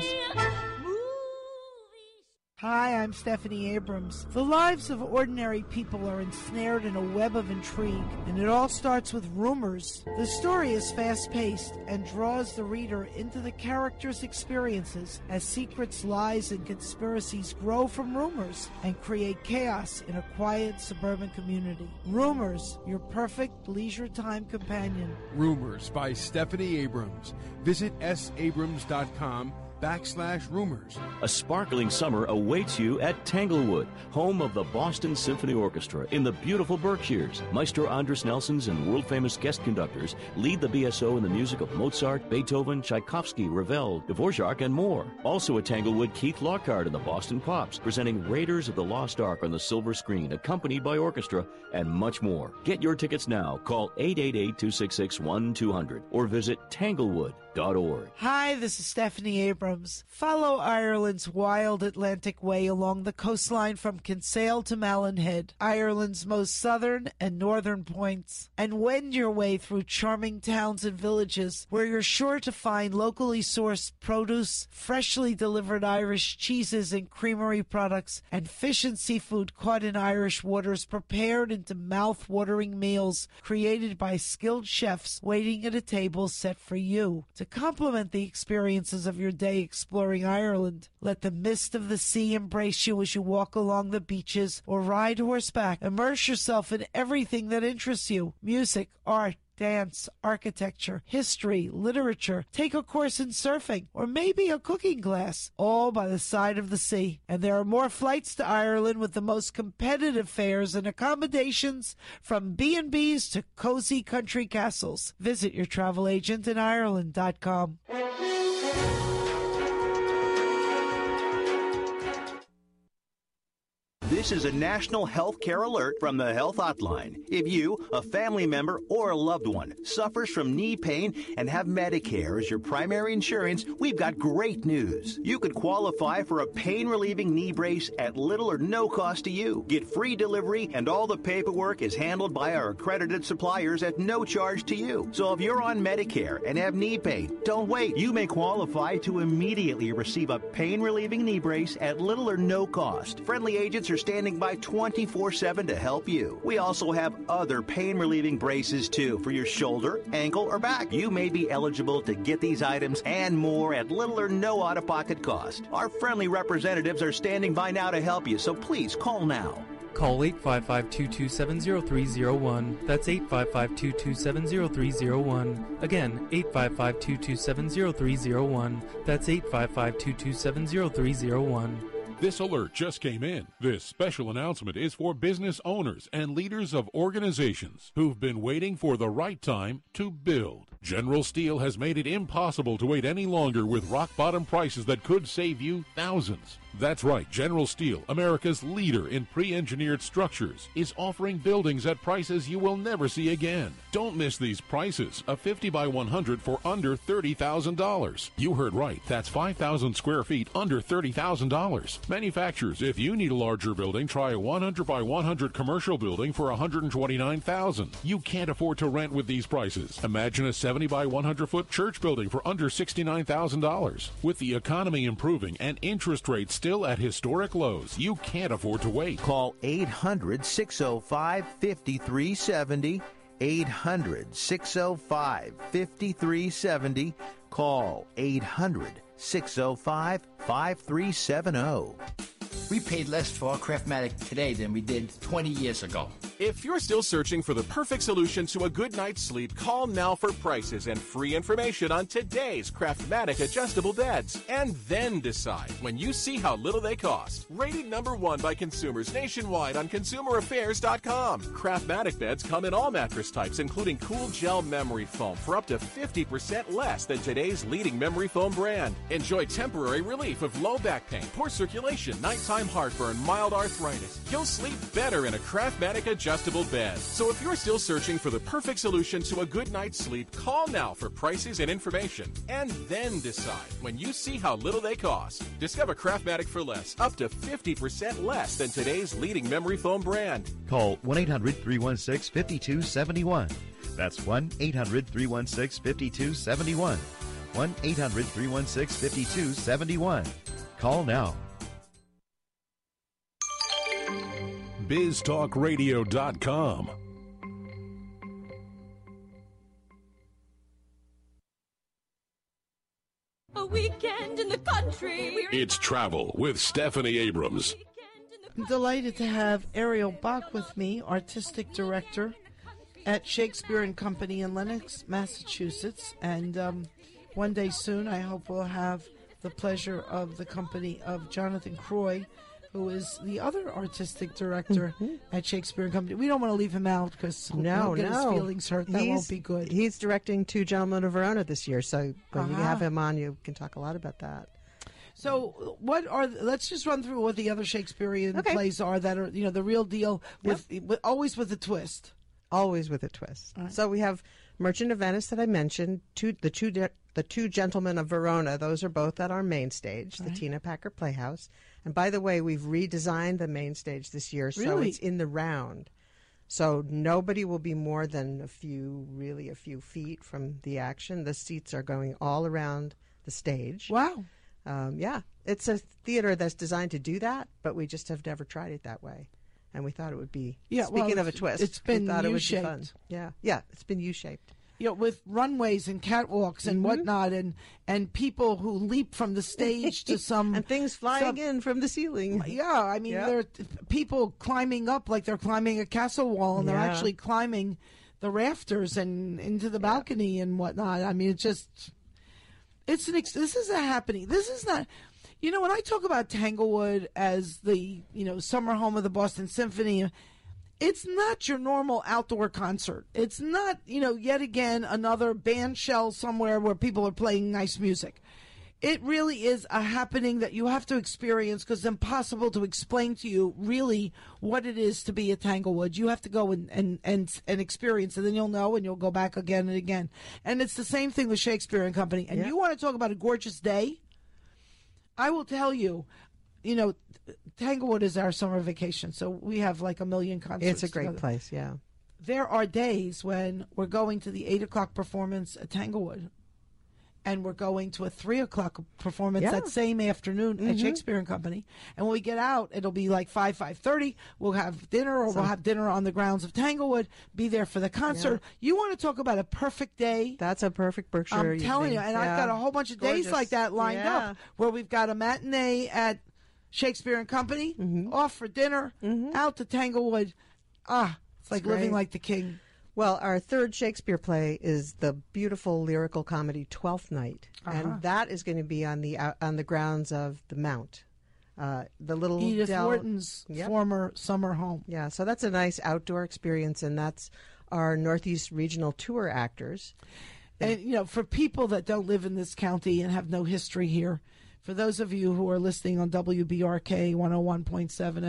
E: Hi, I'm Stephanie Abrams. The lives of ordinary people are ensnared in a web of intrigue, and it all starts with rumors. The story is fast-paced and draws the reader into the characters' experiences as secrets, lies, and conspiracies grow from rumors and create chaos in a quiet suburban community. Rumors, your perfect leisure time companion.
B: Rumors by Stephanie Abrams. Visit sabrams.com/rumors.
F: A sparkling summer awaits you at Tanglewood, home of the Boston Symphony Orchestra in the beautiful Berkshires. Maestro Andres Nelsons and world-famous guest conductors lead the BSO in the music of Mozart, Beethoven, Tchaikovsky, Ravel, Dvorak, and more. Also at Tanglewood, Keith Lockhart and the Boston Pops, presenting Raiders of the Lost Ark on the silver screen, accompanied by orchestra, and much more. Get your tickets now. Call 888-266-1200 or visit tanglewood.org.
E: Hi, this is Stephanie Abrams. Follow Ireland's wild Atlantic way along the coastline from Kinsale to Malin Head, Ireland's most southern and northern points, and wend your way through charming towns and villages where you're sure to find locally sourced produce, freshly delivered Irish cheeses and creamery products, and fish and seafood caught in Irish waters prepared into mouth-watering meals created by skilled chefs waiting at a table set for you. To complement the experiences of your day exploring Ireland, let the mist of the sea embrace you as you walk along the beaches or ride horseback. Immerse yourself in everything that interests you: music, art, dance, architecture, history, literature. Take a course in surfing or maybe a cooking class, all by the side of the sea. And there are more flights to Ireland with the most competitive fares and accommodations from B&Bs to cozy country castles. Visit your travel agent in Ireland.com.
O: This is a national health care alert from the Health Hotline. If you, a family member, or a loved one suffers from knee pain and have Medicare as your primary insurance, we've got great news. You could qualify for a pain-relieving knee brace at little or no cost to you. Get free delivery, and all the paperwork is handled by our accredited suppliers at no charge to you. So if you're on Medicare and have knee pain, don't wait. You may qualify to immediately receive a pain-relieving knee brace at little or no cost. Friendly agents are standing by 24/7 to help you. We also have other pain-relieving braces, too, for your shoulder, ankle, or back. You may be eligible to get these items and more at little or no out-of-pocket cost. Our friendly representatives are standing by now to help you, so please call now.
S: Call 855-227-0301. That's 855-227-0301. Again, 855-227-0301. That's 855-227-0301.
D: This alert just came in. This special announcement is for business owners and leaders of organizations who've been waiting for the right time to build. General Steel has made it impossible to wait any longer with rock-bottom prices that could save you thousands. That's right, General Steel, America's leader in pre-engineered structures, is offering buildings at prices you will never see again. Don't miss these prices. A 50 by 100 for under $30,000. You heard right. That's 5,000 square feet under $30,000. Manufacturers, if you need a larger building, try a 100 by 100 commercial building for $129,000. You can't afford to rent with these prices. Imagine a 70 by 100 foot church building for under $69,000. With the economy improving and interest rates still at historic lows, you can't afford to wait.
O: Call 800-605-5370. 800-605-5370. Call 800-605-5370.
T: We paid less for our Craftmatic today than we did 20 years ago.
M: If you're still searching for the perfect solution to a good night's sleep, call now for prices and free information on today's Craftmatic adjustable beds. And then decide when you see how little they cost. Rated #1 by consumers nationwide on ConsumerAffairs.com. Craftmatic beds come in all mattress types, including cool gel memory foam for up to 50% less than today's leading memory foam brand. Enjoy temporary relief of low back pain, poor circulation, nighttime heartburn, mild arthritis. You'll sleep better in a Craftmatic adjustable bed. So if you're still searching for the perfect solution to a good night's sleep, call now for prices and information. And then decide when you see how little they cost. Discover Craftmatic for less, up to 50% less than today's leading memory foam brand.
U: Call 1-800-316-5271. That's 1-800-316-5271. 1-800-316-5271. Call now.
D: BizTalkRadio.com.
V: A weekend in the country.
D: It's Travel with Stephanie Abrams.
E: I'm delighted to have Ariel Bach with me, Artistic Director at Shakespeare and Company in Lenox, Massachusetts. And one day soon, I hope we'll have the pleasure of the company of Jonathan Croy, who is the other artistic director at Shakespeare and Company. We don't want to leave him out because he'll get his feelings hurt. That won't be good.
K: He's directing Two Gentlemen of Verona this year, so when you have him on, you can talk a lot about that.
E: So, let's just run through what the other Shakespearean plays are that are, the real deal with always with a twist.
K: Always with a twist. Right. So we have Merchant of Venice that I mentioned, the Two Gentlemen of Verona. Those are both at our main stage, the Tina Packer Playhouse. And by the way, we've redesigned the main stage this year, so it's in the round. So nobody will be more than a few feet from the action. The seats are going all around the stage.
E: Wow.
K: It's a theater that's designed to do that, but we just have never tried it that way. And we thought it would be, speaking of a twist,
E: it's been U-shaped.
K: Fun. Yeah, it's been U-shaped.
E: With runways and catwalks and whatnot, and people who leap from the stage to some...
K: and things flying in from the ceiling.
E: Yeah, I mean, there are people climbing up like they're climbing a castle wall, and they're actually climbing the rafters and into the balcony and whatnot. I mean, this is a happening. This is not... when I talk about Tanglewood as the, summer home of the Boston Symphony... It's not your normal outdoor concert. It's not, yet again, another band shell somewhere where people are playing nice music. It really is a happening that you have to experience because it's impossible to explain to you really what it is to be at Tanglewood. You have to go and experience it, and then you'll know, and you'll go back again and again. And it's the same thing with Shakespeare and Company. And you want to talk about a gorgeous day? I will tell you, Tanglewood is our summer vacation, so we have like a million concerts.
K: It's a great place, yeah.
E: There are days when we're going to the 8 o'clock performance at Tanglewood, and we're going to a 3 o'clock performance that same afternoon at Shakespeare and Company. And when we get out, it'll be like 5:30. We'll have dinner, or we'll have dinner on the grounds of Tanglewood, be there for the concert. Yeah. You want to talk about a perfect day?
K: That's a perfect Berkshire
E: I'm telling you, and I've got a whole bunch of days like that lined up, where we've got a matinee at Shakespeare and Company, off for dinner, out to Tanglewood. It's like living like the king.
K: Well, our third Shakespeare play is the beautiful lyrical comedy Twelfth Night, and that is going to be on the grounds of the Mount, the little
E: Edith Wharton's former summer home.
K: Yeah, so that's a nice outdoor experience, and that's our Northeast Regional Tour actors.
E: And, for people that don't live in this county and have no history here, for those of you who are listening on WBRK 101.7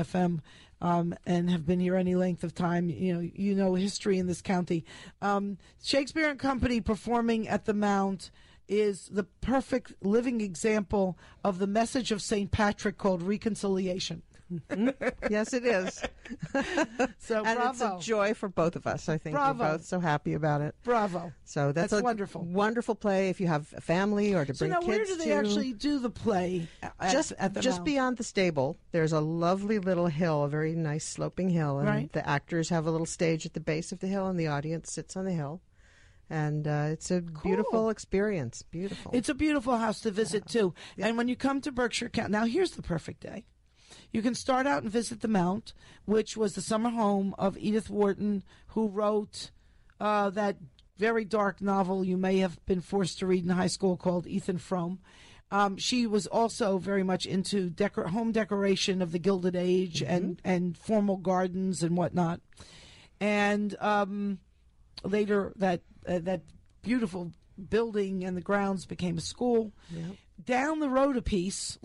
E: FM and have been here any length of time, you know history in this county. Shakespeare and Company performing at the Mount is the perfect living example of the message of St. Patrick called reconciliation.
K: Yes, it is.
E: So
K: and
E: bravo.
K: It's a joy for both of us. I think
E: Bravo.
K: we're both so happy about it.
E: Bravo.
K: So that's a
E: wonderful.
K: Wonderful play if you have a family or to
E: So
K: bring
E: now,
K: kids
E: where do they
K: to.
E: actually do the play?
K: Just
E: at the
K: just
E: Mount?
K: beyond the stable, there's a lovely little hill, a very nice sloping hill, and
E: Right.
K: the actors have a little stage at the base of the hill, and the audience sits on the hill. And it's a beautiful experience. Beautiful.
E: It's a beautiful house to visit, too. And when you come to Berkshire County, now here's the perfect day. You can start out and visit the Mount, which was the summer home of Edith Wharton, who wrote that very dark novel you may have been forced to read in high school called Ethan Frome. She was also very much into home decoration of the Gilded Age and formal gardens and whatnot. And later, that beautiful building and the grounds became a school.
K: Yep.
E: Down the road a piece,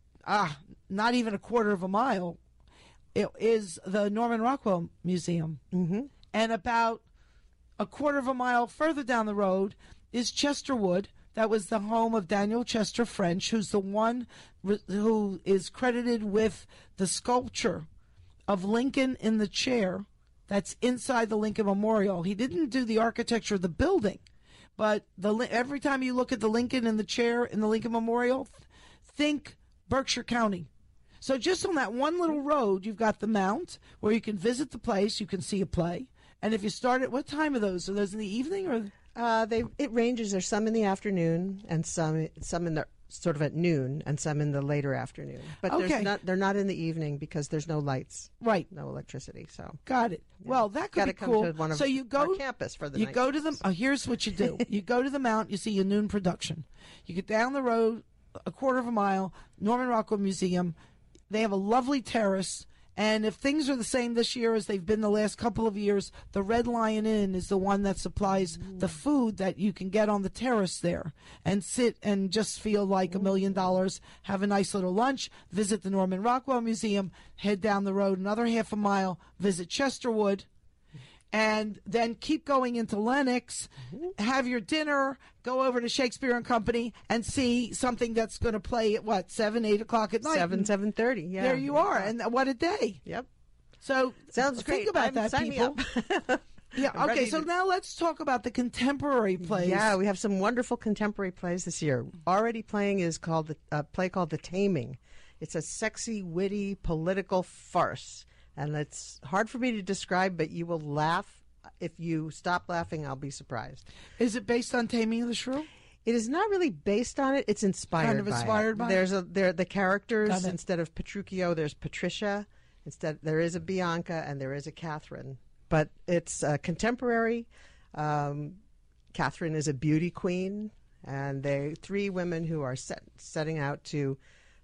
E: not even a quarter of a mile, it is the Norman Rockwell Museum.
K: Mm-hmm.
E: And about a quarter of a mile further down the road is Chesterwood. That was the home of Daniel Chester French, who's the one who is credited with the sculpture of Lincoln in the chair that's inside the Lincoln Memorial. He didn't do the architecture of the building, but every time you look at the Lincoln in the chair in the Lincoln Memorial, think Berkshire County. So just on that one little road, you've got the Mount, where you can visit the place, you can see a play. And if you start at, what time are those? Are those in the evening or?
K: It ranges. There's some in the afternoon and some in the sort of at noon and some in the later afternoon. But they're not in the evening because there's no lights,
E: right?
K: No electricity. So
E: got it. Yeah. Well, that could
K: Gotta
E: be
K: come
E: cool.
K: To one of
E: so you go
K: our campus for the
E: you
K: night.
E: go to the. Here's what you do. You go to the Mount. You see a noon production. You get down the road a quarter of a mile. Norman Rockwell Museum. They have a lovely terrace. And if things are the same this year as they've been the last couple of years, the Red Lion Inn is the one that supplies the food that you can get on the terrace there and sit and just feel like $1 million, have a nice little lunch, visit the Norman Rockwell Museum, head down the road another half a mile, visit Chesterwood, and then keep going into Lenox, have your dinner, go over to Shakespeare and Company, and see something that's going to play at 7, 8 o'clock at night.
K: 7:30. Yeah,
E: There you are, and what a day!
K: Yep.
E: So
K: sounds
E: think
K: great.
E: about that,
K: sign me
E: people.
K: up.
E: Yeah.
K: I'm
E: Okay.
K: ready
E: So
K: to-
E: now let's talk about the contemporary plays.
K: Yeah, we have some wonderful contemporary plays this year. Already playing is called a play called The Taming. It's a sexy, witty, political farce. And it's hard for me to describe, but you will laugh. If you stop laughing, I'll be surprised.
E: Is it based on Taming of the Shrew?
K: It is not really based on it. It's inspired.
E: Kind of inspired by it?
K: There the characters
E: Got it.
K: instead of Petruchio. There's Patricia. Instead, there is a Bianca and there is a Catherine. But it's contemporary. Catherine is a beauty queen, and they 3 women who are setting out to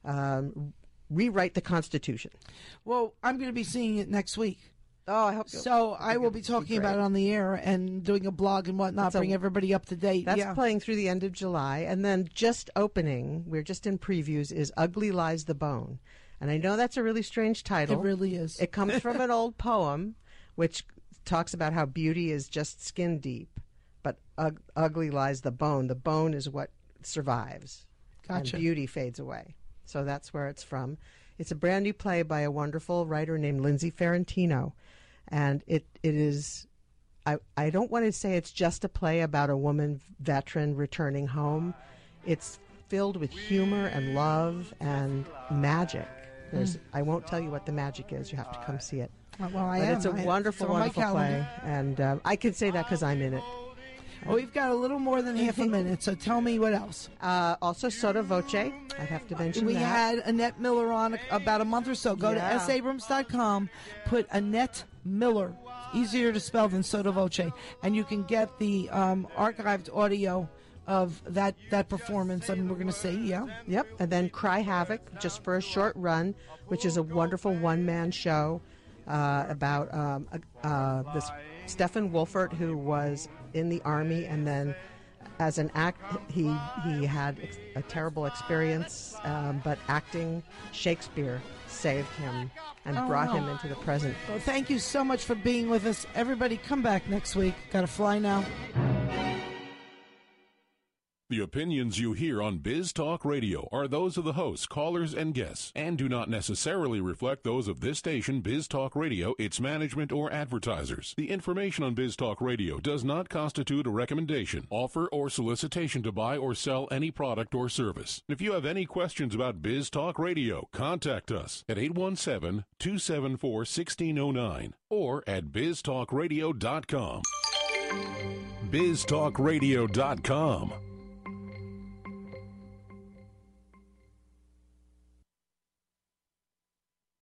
K: rewrite the Constitution.
E: Well, I'm going to be seeing it next week.
K: Oh, I hope so.
E: So I will be talking about it on the air and doing a blog and whatnot, bring everybody up to date.
K: That's
E: yeah.
K: playing through the end of July. And then just opening, we're just in previews, is Ugly Lies the Bone. And I know that's a really strange title.
E: It really is.
K: It comes from an old poem which talks about how beauty is just skin deep, but ugly lies the bone. The bone is what survives.
E: Gotcha.
K: And beauty fades away. So that's where it's from. It's a brand new play by a wonderful writer named Lindsay Ferrantino. And it is, I don't want to say it's just a play about a woman veteran returning home. It's filled with humor and love and magic. I won't tell you what the magic is. You have to come see it.
E: Well,
K: It's a wonderful, wonderful play. And I can say that because I'm in it.
E: Well, we've got a little more than half a minute, so tell me what else.
K: Also, Sotto Voce. I have to mention
E: We
K: that.
E: had Annette Miller on about a month or so. Go
K: Yeah.
E: to sabrams.com, put Annette Miller, easier to spell than Sotto Voce, and you can get the archived audio of that performance. I mean, we're going to see, yeah.
K: Yep. And then Cry Havoc, just for a short run, which is a wonderful one-man show about this Stefan Wolfert, who was in the Army and then as an act, he had a terrible experience, but acting Shakespeare saved him and brought him into the present.
E: Well, thank you so much for being with us. Everybody, come back next week. Got to fly now.
D: The opinions you hear on Biz Talk Radio are those of the hosts, callers, and guests, and do not necessarily reflect those of this station, Biz Talk Radio, its management, or advertisers. The information on Biz Talk Radio does not constitute a recommendation, offer, or solicitation to buy or sell any product or service. If you have any questions about Biz Talk Radio, contact us at 817-274-1609 or at biztalkradio.com. biztalkradio.com.